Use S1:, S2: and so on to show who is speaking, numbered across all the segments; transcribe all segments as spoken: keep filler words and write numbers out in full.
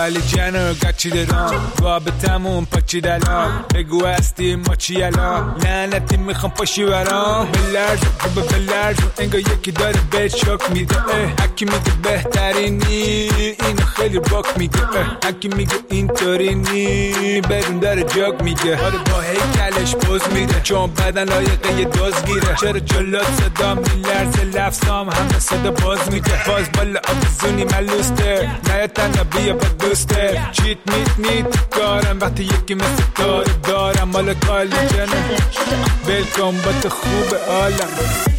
S1: کالی جنو گچی درام رابطمون پاچی دلا بگو هستی ما چی الا لعنتی میخوام پاشی برام بلرز و بلرز انگار یکی داره به شک میده هکی میگه بهترینی اینو خیلی باک میگه هکی میگه اینطوری نی بدون داره جاگ میگه آره با هیکلش پوز میده چون بدن لایقه یه دوز گیره چرا جلوت صدا میلرزه لفظام همه صدا باز میده باز بالا آبزونی ملوسته نه تنها بیا با دوسته چیت میت میت کارم وقتی یکی مثل تو دارم مالا کالی جنه بلکن با تو خوب عالم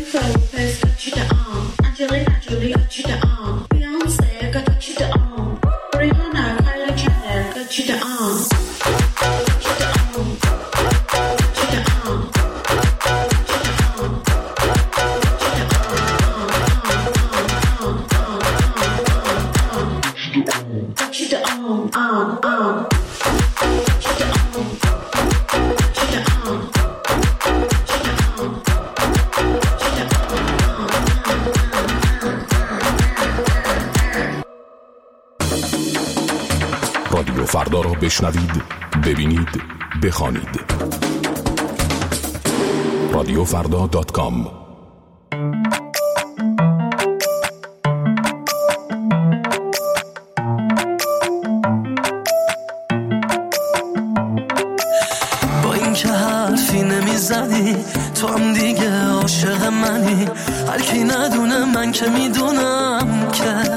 S1: Angelina Jolie got you the arm Beyonce got you the arm Rihanna, Kylie Jenner got you the arm Got you the arm Got you the arm Got you the arm, arm, arm Got you the arm Got you the arm
S2: رادیو فردا را بشنوید، ببینید، بخوانید. رادیو فردا دات کام.
S3: با این که حرفی نمیزنی تو هم دیگه عاشق منی هر کی ندونه من که میدونم که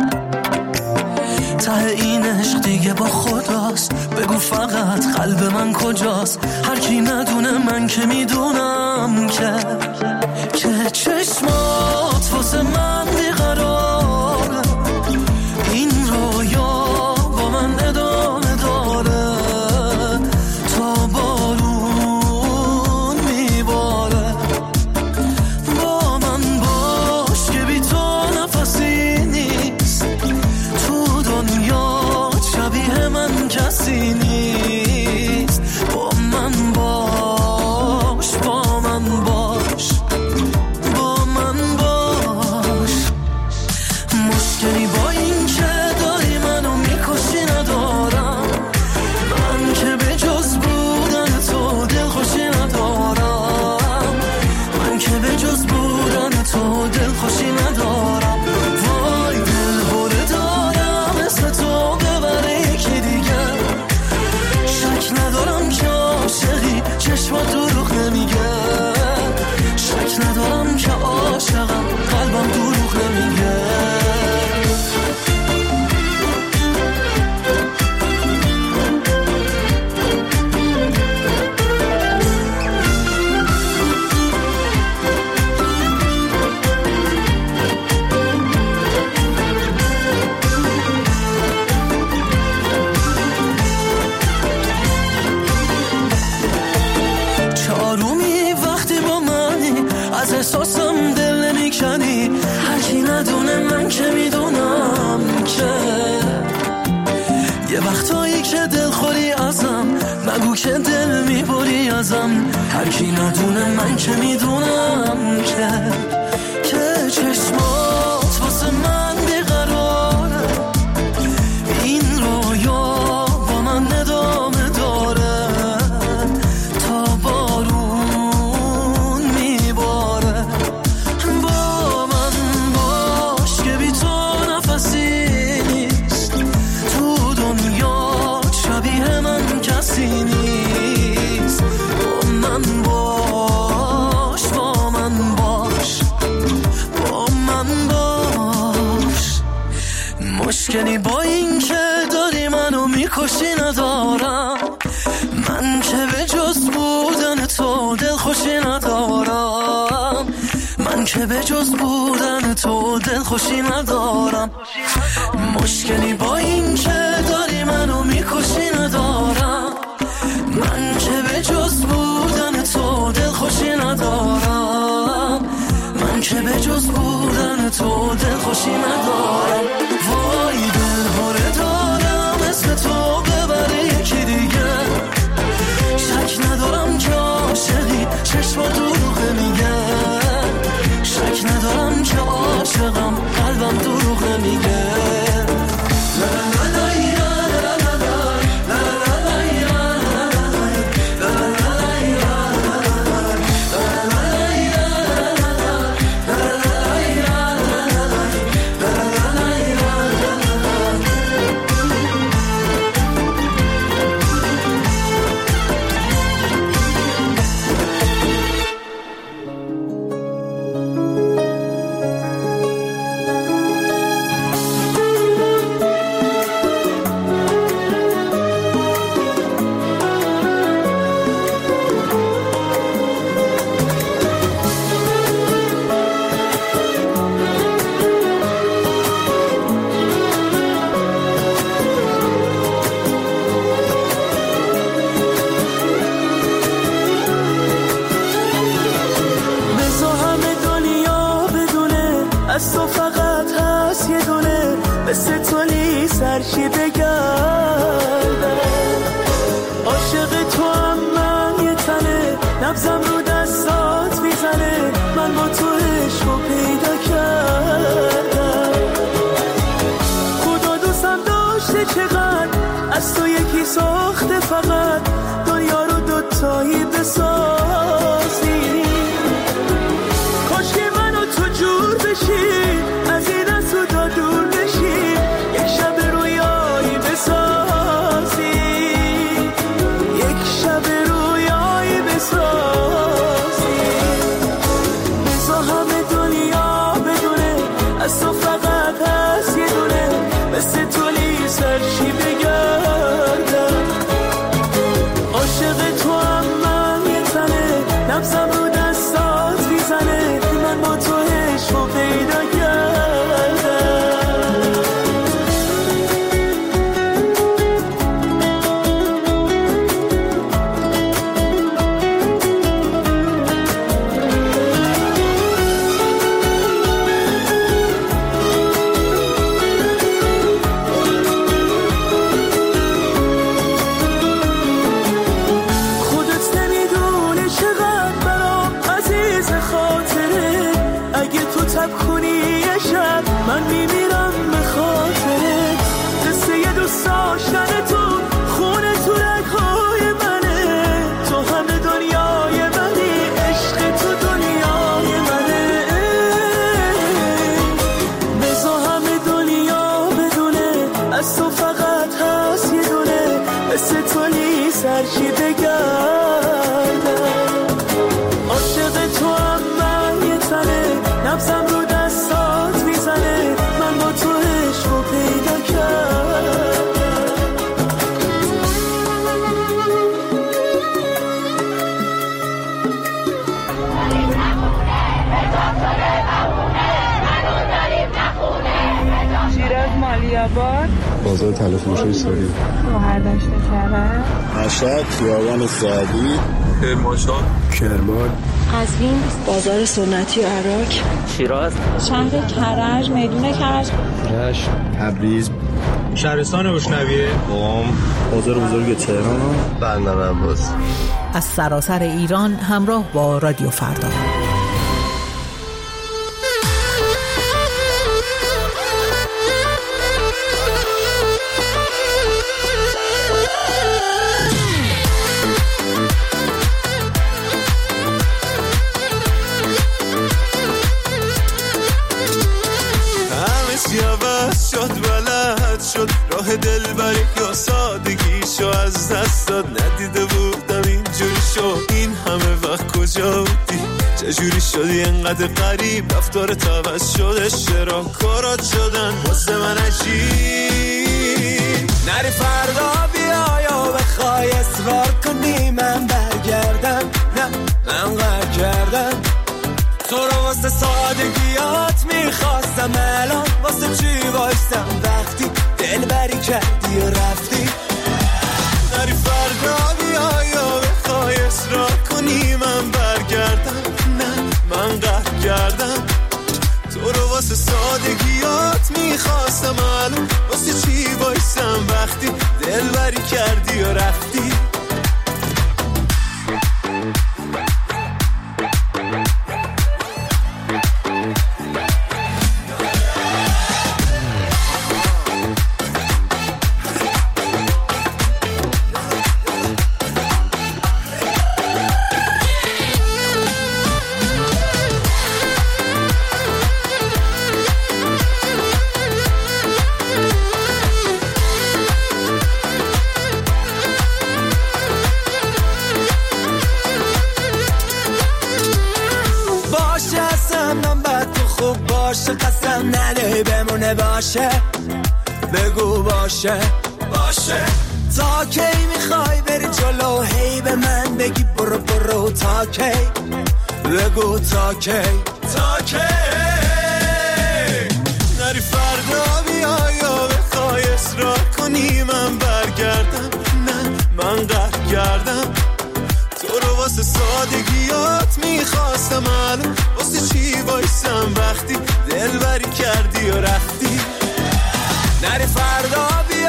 S3: ته این عشق دیگه با خداست بگو فقط قلب من کجاست هر کی ندونه من که میدونم که که چشمات واسه من بیقراره این رویا با من ادامه داره تا بارون میباره با من باش که بی تو نفسی نیست تو دنیا شبیه من کسی نیست با من باش با من باش با من باش مشکلی با این که داری منو میکشی ندارم من که به جز بودن تو دلخوشی ندارم من که به جز بودن تو دلخوشی ندارم وای دل بره دارم اسم تو ببره یکی دیگه شک ندارم که عاشقی چشمات دروغ نمیگه شک ندارم که عاشقم قلبم دروغ نمیگه چارومی وقتی با منی از احساسم دل نمیکنی هر کی ندونه من که میدونم که یه وقتایی که دل خوری ازم نگو که دل میبری ازم هر کی ندونه من که میدونم که که چشمات واسه من بیقراره این رویا با من ندامه داره تا بارون میباره با من باش که بی تو نفسی نیست تو دنیا شبیه من کسی نیست با من باش با من باش با من باش مشکلی با این که داری منو میکشی ندارم من که به جز بودن تو دلخوشی ندارم من که به جز بودن تو دلخوشی ندارم مشکلی با این که داری منو میکشی ندارم من که به جز بودن تو دلخوشی ندارم من که به جز بودن تو دلخوشی ندارم وای دل بره دارم اسم تو ببره یکی دیگه شک ندارم که عاشقی چشما دروغ میگه شک ندارم که عاشقم قلبم دروغ میگه لا لا لا لا سرشی بگردم. عاشق تو هم من یه تنه، نبضم رو دستات میزنه، من با تو عشقو پیدا کردم. خدا دوستم داشته چقدر، از تو یکی ساخته فقط، دنیا رو دوتایی بسازی. کاش که من و تو جور بشیم، از این از تو تا دور بشیم، یک شب رویایی بسازی، یک شب رویایی بسازی. بزا همه دنیا بدونه، از تو فقط هست یه دونه، مثل تولی سرشی بگردم. عاشق تو هم من یه تنه، نبضم رو دستات میزنه، من با تو عشقو پیدا کردم. من میمیرم به خاطرت، قصه یه دوست داشتن تو، خونه تو رگ‌های منه، تو همه دنیای منی، عشق تو دنیای منه. بزا همه دنیا بدونه، از تو فقط هست یه دونه، مثل تولی سرشی بگردم. عاشق تو هم من یه تنه، نبضم رو دستات میزنه، من با تو عشقو پیدا کردم.
S4: شیراز مالیاباد،
S5: بازار طلا فروشی ساری،
S4: مهردشت کرد،
S5: مشهد خیابان سعدی، کرمانشاه، کرمان،
S6: قزوین، بازار سنتی و عراق،
S7: شیراز،
S4: شهر کرج، میدون کرج،
S5: رشت، تبریز،
S8: شهرستان بوشنویه،
S5: قم، بازار بزرگ تهران، بندر عباس.
S9: از سراسر ایران همراه با رادیو فردا.
S10: راه دلبری یا سادگیشو از دست داد، ندیده بودم اینجوری شد، این همه وقت کجا بودی، چجوری شدی انقدر غریب، رفتارت عوض شده، چرا کارات شدن واسه من عجیب. نری فردا بیا یا بخوای اصرار کنی من برگردم، نه من قهر کردم، تو رو واسه سادگیات میخواستم، الان واسه چی وایستم وقتی دلبری کردی و رفتی. نری فردا بیا یا بخوای اصرار کنی من برگردم، نه من قهر کردم، تو رو واسه سادگیات میخواستم، الان واسه چی وایستم وقتی دلبری کردی و رفتی. قسم نده بمونه باشه، بگو باشه باشه. تا کی میخوای بری جلو، هی به من بگی برو برو، تا کی بگو تا کی تا کی. نری فردا بیا یا بخوای اصرار کنی من برگردم، نه من قهر کردم، تو رو واسه سادگیات میخواستم، الان واسه چی وایسم وقتی دلبری کردی و رفتی. نری فردا بیا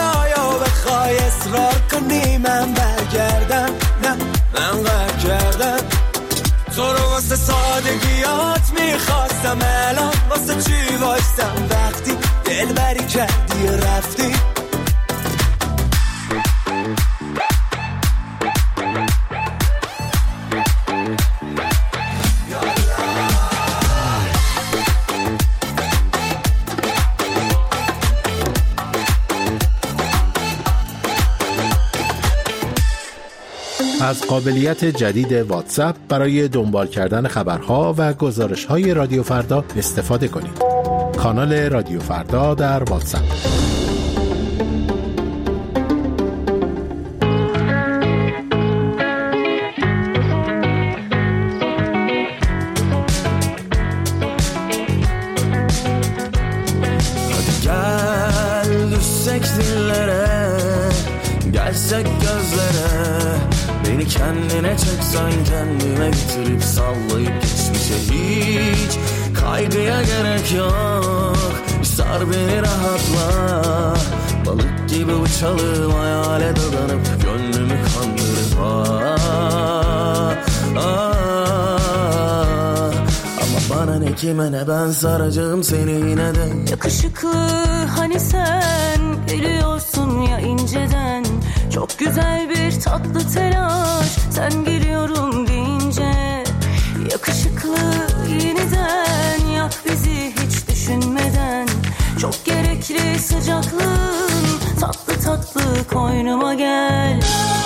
S10: سادگیات میخواستم، الان واسه چی وایستم وقتی دل بری کردی و رفتی.
S7: از قابلیت جدید واتساپ برای دنبال کردن خبرها و گزارش‌های رادیو فردا استفاده کنید. کانال رادیو فردا در واتساپ.
S10: Gel düşsek dillere, gelsek gözlere, beni kendine çeksen kendime getirip sallayıp geçmişe hiç kaygıya gerek yok. Sar beni rahatla, balık gibi uçalım hayale dadanıp gönlümü kandırıp ah, ah. Ama bana ne kime ne ben saracağım seni yine de.
S11: Yakışıklı hani sen gülüyorsun ya inceden, çok güzel bir tatlı telaş sen geliyorum deyince. Yakışıklı yeniden yak bizi hiç düşünmeden, çok gerekli sıcaklığın tatlı tatlı koynuma gel.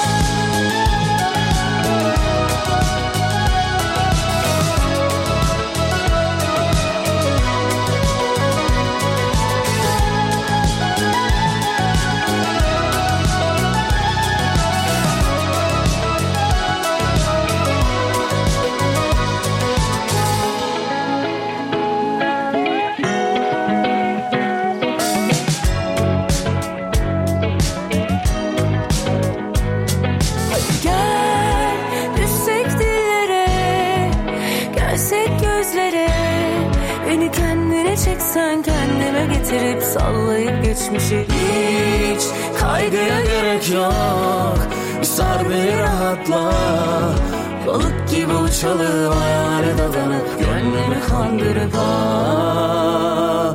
S11: Sen kendime getirip sallayıp geçmişi hiç kaygıya gerek yok. Sar beni rahatla, balık gibi uçalım hayale dadanıp gönlümü kandırıp ah,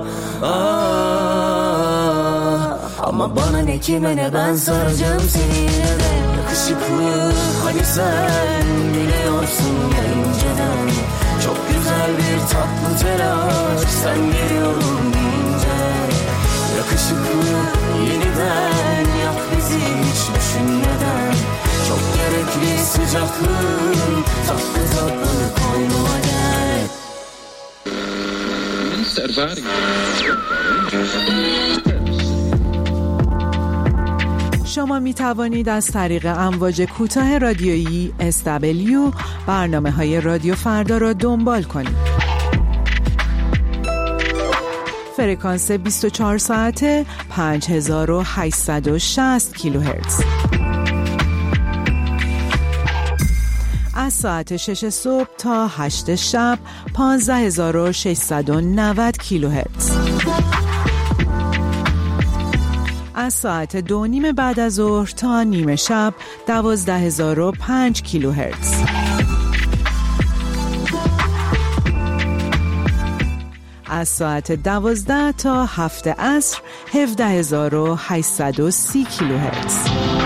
S11: ah. Ama bana ne kime ne ben saracağım seni yine de. Yakışıklı hani sen biliyorsun ya inceden, çok güzel bir tatlı telaş sen geliyorum deyince. Yakışıklı yeniden yak bizi hiç düşünmeden, çok gerekli sıcaklığın tatlı tatlı koynuma gel.
S9: شما می توانید از طریق امواج کوتاه رادیویی اس دبلیو برنامه های رادیو فردا را دنبال کنید. فرکانس بیست و چهار ساعته پنج هزار و هشتصد و شصت کیلوهرتز. از ساعت شش صبح تا هشت شب پانزده هزار و ششصد و نود کیلوهرتز. از ساعت دو نیم بعد از ظهر تا نیمه شب دوازده هزار و پنج کیلوهرتز. از ساعت دوازده تا هفت عصر هفده هزار و هشتصد و سی کیلوهرتز.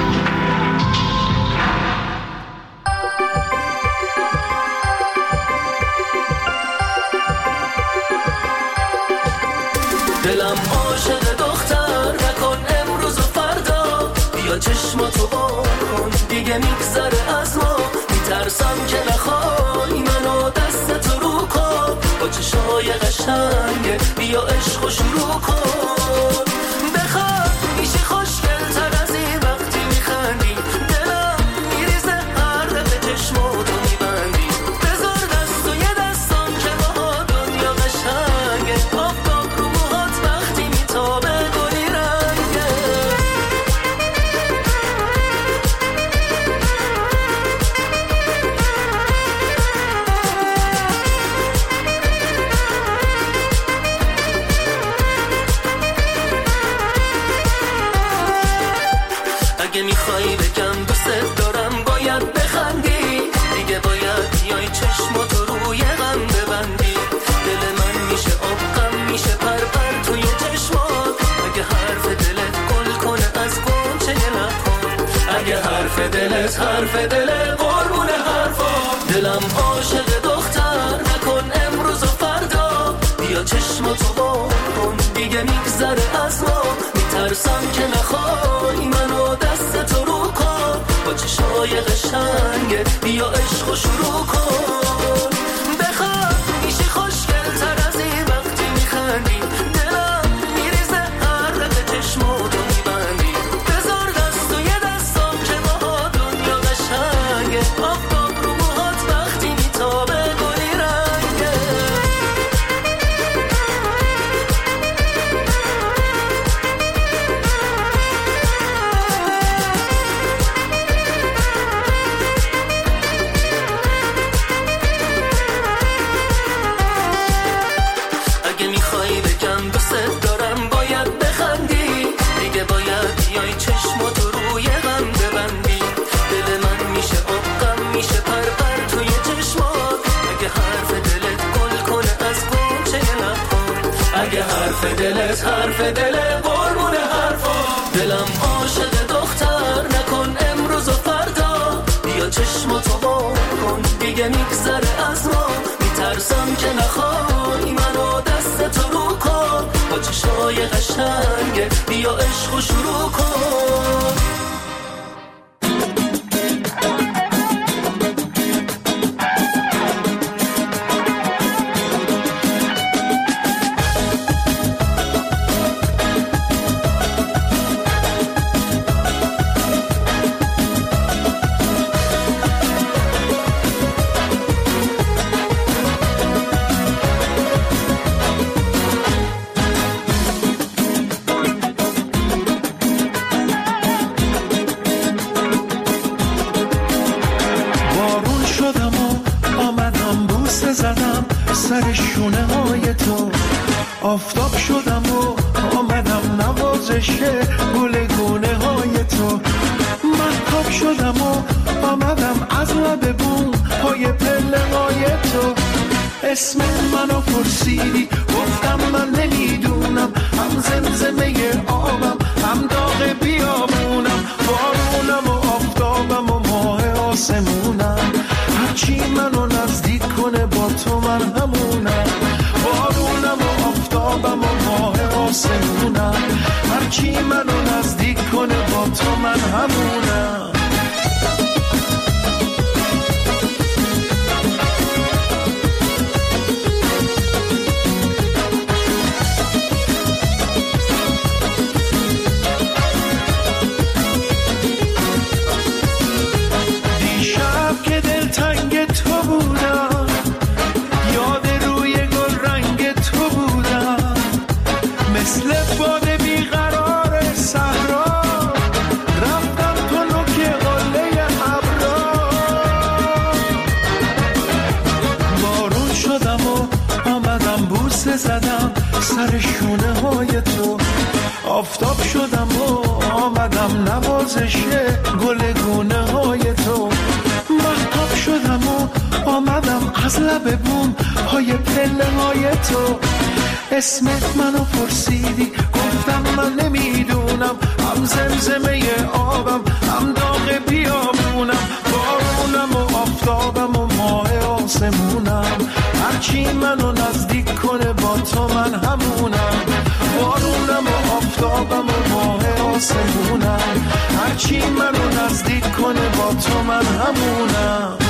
S10: دلم عاشق دختر نکن امروز و فردا، بیا چشماتو بکن دیگه میگذره از ما، میترسم که نخوای منو دستت رو کن، با چشمای قشنگه بیا عشقو شروع کن. بخواد میشی خوشگل تر از این وقتی میخندی، دلم میریزه هر دفعه چشماتو میبندی، بذار دست و یه دستم که با دنیا قشنگه، آفتاب رو موهات وقتی میتابه گلی رنگه.
S11: حرف دلت حرف دل قربون حرفا دلم عاشق دختر نکن امروز و فردا بیا چشماتو بار کن دیگه میگذره از ما میترسم که نخوای منو دست تو رو کن با چشای قشنگت بیا عشق و شروع کن بخواد میشی خوشگل تر از این وقتی میخندی دلم میریزه هر رقه چشماتو میبندی بذار دست و یه دستم که با دنیا قشنگه آفتاب رو موهات وقتی میتابه گلی رنگه اگه میخوای بگم دوست دارم باید بخندی دیگه باید بیای چشماتو روی غم ببندی دل من میشه آقم میشه پر پر توی چشمات اگه حرف دلت گل کنه از گوشه لبات اگه حرف دلت حرف دل قربون حرفا دلم عاشق دختر نکن امروز و فردا بیا چشماتو بار کن دیگه میگذره از ما میترسم که نخوای منو دست تو رو کن با چشای قشنگه بیا عشق و شروع کن
S12: بارون شدم و آمدم بوسه زدم سر شونه های تو آفتاب شدم و آمدم نوازش گل گونه های تو محتاب شدم و آمدم از لب بوم های پله های تو اسم منو پرسیدی گفتم من نمیدونم هم زمزمه آبم هم داغ بیابونم بارونم و آفتابم و ماه آسمونم هرچی منو نزدیک کنه با تو من همونم بارونم و آفتابم و ماه آسمونم هرچی منو نزدیک کنه با تو من همونم زدم سر شونه های تو آفتاب شدم و آمدم نوازش گل گونه های تو محتاب شدم و آمدم از لب بوم های پله های تو اسمت منو پرسیدی گفتم من نمیدونم هم زمزمه آبم هم داغ بیابونم بارونم و آفتابم و ماه آسمونم هرچی منو نزدیک کنه با تو من همونم بارونم و آفتابم و ماه آسمونم هرچی منو نزدیک کنه با تو من همونم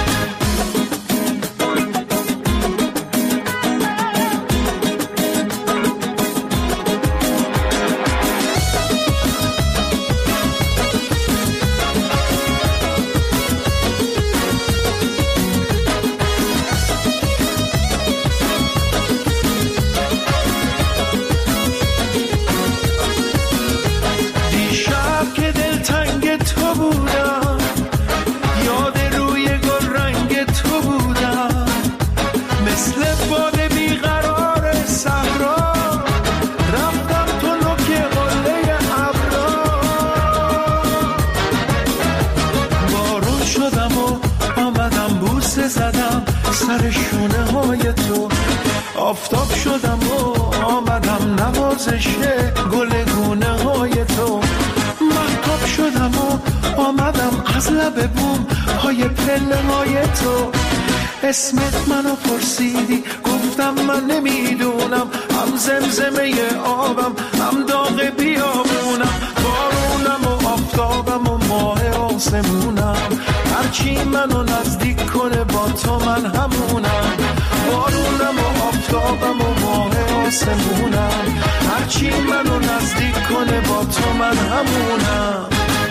S12: سر شونه های تو آفتاب شدم و آمدم نوازش گل گونه های تو محتاب شدم و آمدم از لب بوم های پله های تو، اسمت منو پرسیدی گفتم من نمیدونم، هم زمزمه آبم هم داغ بیابونم، بارونم و آفتابم و ماه آسمونم، هرچی منو نزدیک کنه با تو من همونم، بارونم و آفتابم و ماه آسمونم، هرچی منو نزدیک کنه با تو من همونم.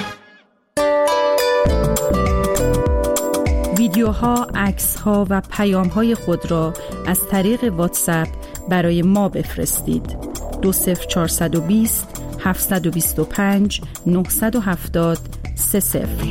S13: ویدیوها، عکس‌ها و پیام‌های خود را از طریق واتساپ برای ما بفرستید. دو صفر چهارصد و بیست هفتصد و بیست و پنج نهصد و هفتاد سه صفر.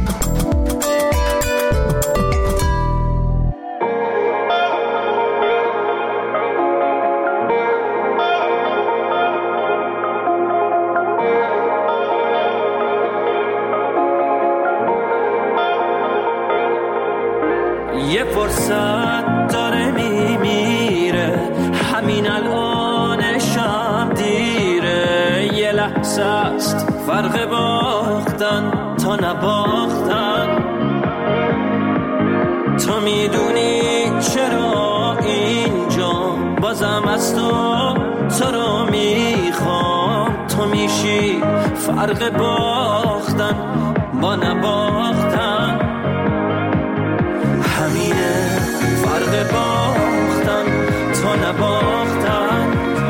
S11: یه فرصت داره میمیره، همین الانشم دیره، یه لحظه است فرق باختن تا نباختن، تو میدونی چرا اینجا بازم از تو تو رو میخوام، تو میشی فرق باختن با نباختن، همینه فرق باختن تا نباختن.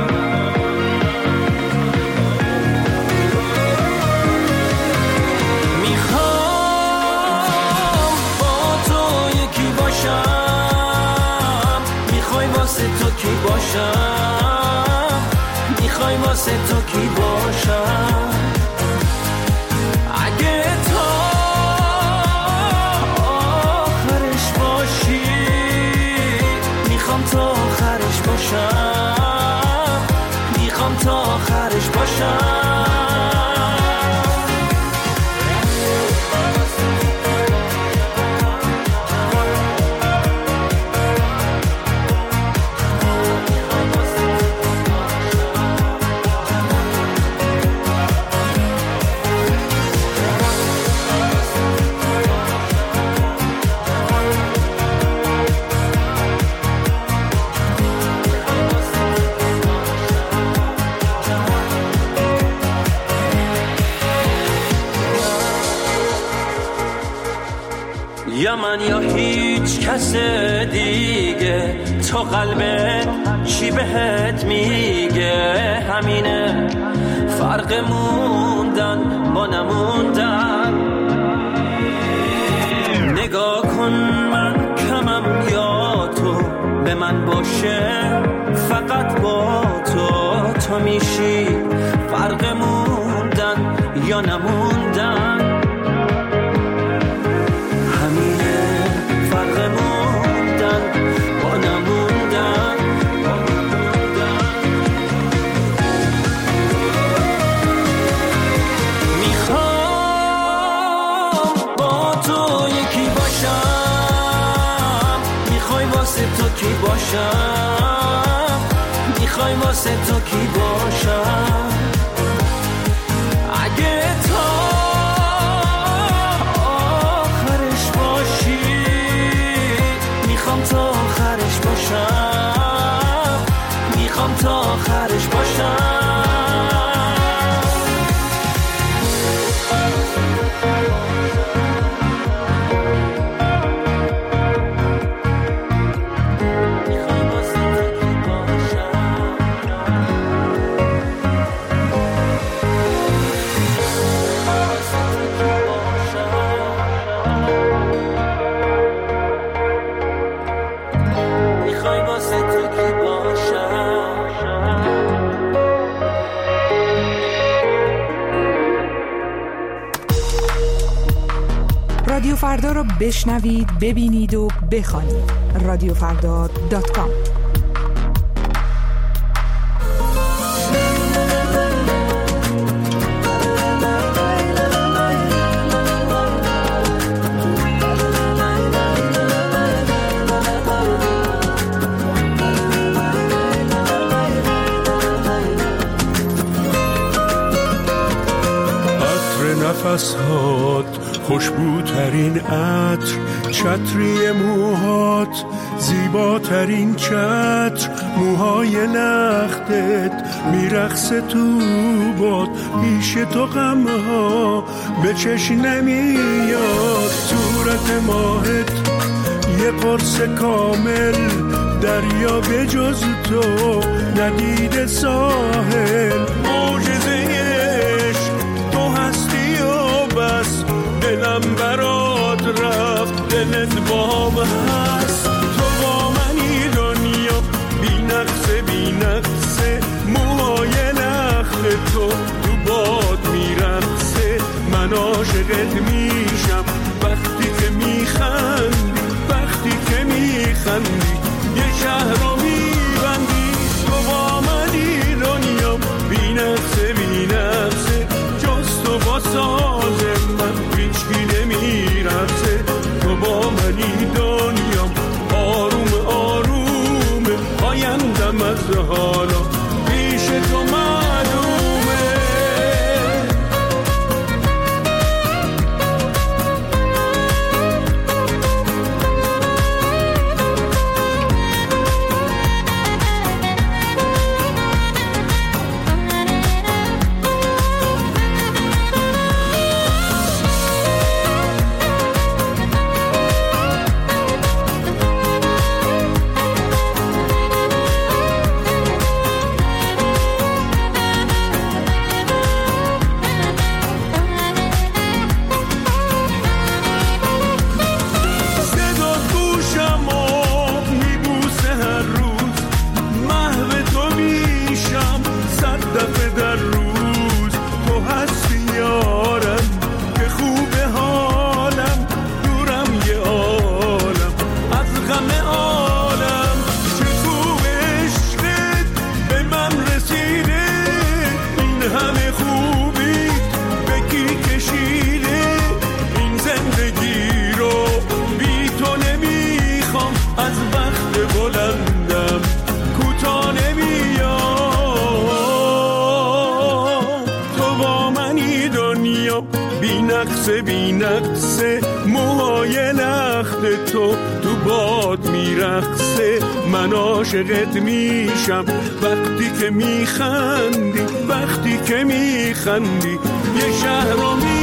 S11: میخوام با تو یکی باشم، میخوای واسه تو کی باشم، میخوای واسه تو کی باشم، اگه تو میخوام تا آخرش باشم، میخوام تا آخرش باشم. یا من یا هیچ کس دیگه، تو قلبت چی بهت میگه، همینه فرق موندن با نموندن. نگاه کن من کمم یا تو به من باشه، فقط با تو تو میشی فرق موندن یا نموندن، تو کی باشم، میخوای واسه تو کی باشم، اگه تو آخرش باشی، میخوام تا آخرش باشم، میخوام تا آخرش باشم.
S9: رادیو فردا رو بشنوید، ببینید و بخوانید. رادیو فردا دات کام.
S12: نفس هات خوشبوترین عطر چتری موهات، زیباترین چتر موهای لختت، میرقصه تو باد پیش تو غمها به چشم نمیاد. صورت ماهت یه قرص کامل، دریا به جز تو ندیده ساحل. معجزه عشق تو هستی و بس، دلم برات رفت دلت بام هست. تو با منی دنیا بی نقصه بی نقصه، موهای لخت تو تو باد میرقصه. من عاشقت میشم وقتی که میخندی، وقتی که میخندی یه شهر رو میبندی. تو با منی دنیا بی نقصه بی نقصه، جز تو با ساز من هیچکی نمیرقصه. تو با منی دنیا آروم آروم، آیندم از حالا پیش تو معلومه. بی نقصه موهای لخت تو تو باد میرقصه. من عاشقت میشم وقتی که میخندی، وقتی که میخندی یه شهر رو می